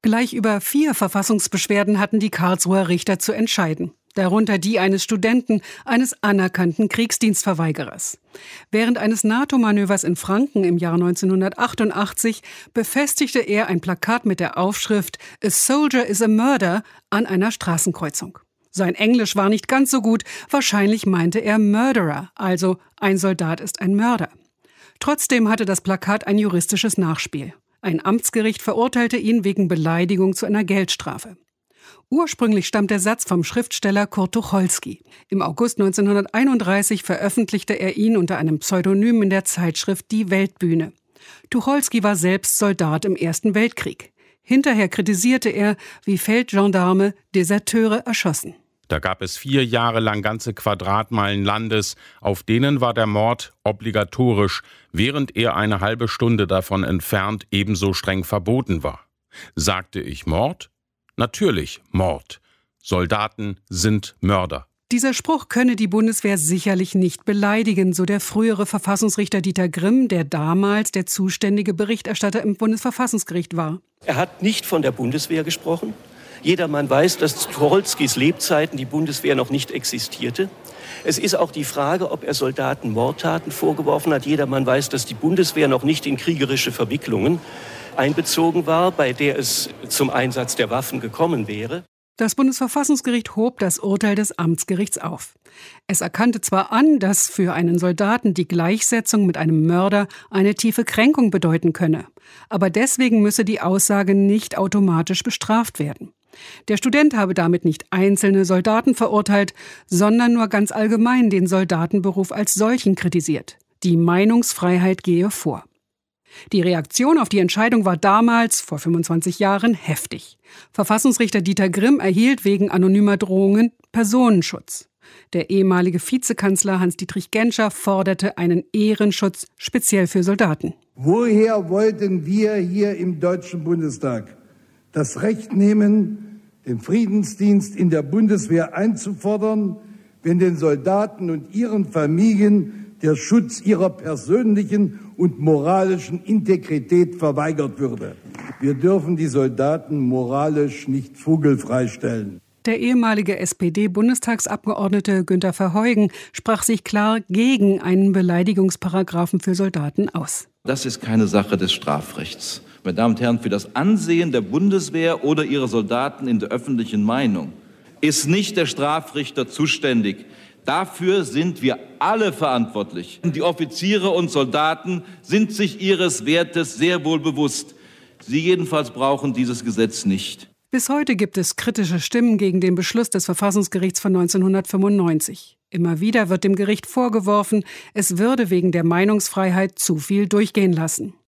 Gleich über 4 Verfassungsbeschwerden hatten die Karlsruher Richter zu entscheiden. Darunter die eines Studenten, eines anerkannten Kriegsdienstverweigerers. Während eines NATO-Manövers in Franken im Jahr 1988 befestigte er ein Plakat mit der Aufschrift "A soldier is a murder" an einer Straßenkreuzung. Sein Englisch war nicht ganz so gut, wahrscheinlich meinte er Murderer, also ein Soldat ist ein Mörder. Trotzdem hatte das Plakat ein juristisches Nachspiel. Ein Amtsgericht verurteilte ihn wegen Beleidigung zu einer Geldstrafe. Ursprünglich stammt der Satz vom Schriftsteller Kurt Tucholsky. Im August 1931 veröffentlichte er ihn unter einem Pseudonym in der Zeitschrift Die Weltbühne. Tucholsky war selbst Soldat im Ersten Weltkrieg. Hinterher kritisierte er, wie Feldgendarme Deserteure erschossen. Da gab es 4 Jahre lang ganze Quadratmeilen Landes, auf denen war der Mord obligatorisch, während er eine halbe Stunde davon entfernt ebenso streng verboten war. Sagte ich Mord? Natürlich Mord. Soldaten sind Mörder. Dieser Spruch könne die Bundeswehr sicherlich nicht beleidigen, so der frühere Verfassungsrichter Dieter Grimm, der damals der zuständige Berichterstatter im Bundesverfassungsgericht war. Er hat nicht von der Bundeswehr gesprochen. Jedermann weiß, dass zu Tucholskys Lebzeiten die Bundeswehr noch nicht existierte. Es ist auch die Frage, ob er Soldaten Mordtaten vorgeworfen hat. Jedermann weiß, dass die Bundeswehr noch nicht in kriegerische Verwicklungen einbezogen war, bei der es zum Einsatz der Waffen gekommen wäre. Das Bundesverfassungsgericht hob das Urteil des Amtsgerichts auf. Es erkannte zwar an, dass für einen Soldaten die Gleichsetzung mit einem Mörder eine tiefe Kränkung bedeuten könne, aber deswegen müsse die Aussage nicht automatisch bestraft werden. Der Student habe damit nicht einzelne Soldaten verurteilt, sondern nur ganz allgemein den Soldatenberuf als solchen kritisiert. Die Meinungsfreiheit gehe vor. Die Reaktion auf die Entscheidung war damals, vor 25 Jahren, heftig. Verfassungsrichter Dieter Grimm erhielt wegen anonymer Drohungen Personenschutz. Der ehemalige Vizekanzler Hans-Dietrich Genscher forderte einen Ehrenschutz speziell für Soldaten. Woher wollten wir hier im Deutschen Bundestag das Recht nehmen, den Friedensdienst in der Bundeswehr einzufordern, wenn den Soldaten und ihren Familien der Schutz ihrer persönlichen und moralischen Integrität verweigert würde? Wir dürfen die Soldaten moralisch nicht vogelfrei stellen. Der ehemalige SPD-Bundestagsabgeordnete Günter Verheugen sprach sich klar gegen einen Beleidigungsparagraphen für Soldaten aus. Das ist keine Sache des Strafrechts. Meine Damen und Herren, für das Ansehen der Bundeswehr oder ihrer Soldaten in der öffentlichen Meinung ist nicht der Strafrichter zuständig. Dafür sind wir alle verantwortlich. Die Offiziere und Soldaten sind sich ihres Wertes sehr wohl bewusst. Sie jedenfalls brauchen dieses Gesetz nicht. Bis heute gibt es kritische Stimmen gegen den Beschluss des Verfassungsgerichts von 1995. Immer wieder wird dem Gericht vorgeworfen, es würde wegen der Meinungsfreiheit zu viel durchgehen lassen.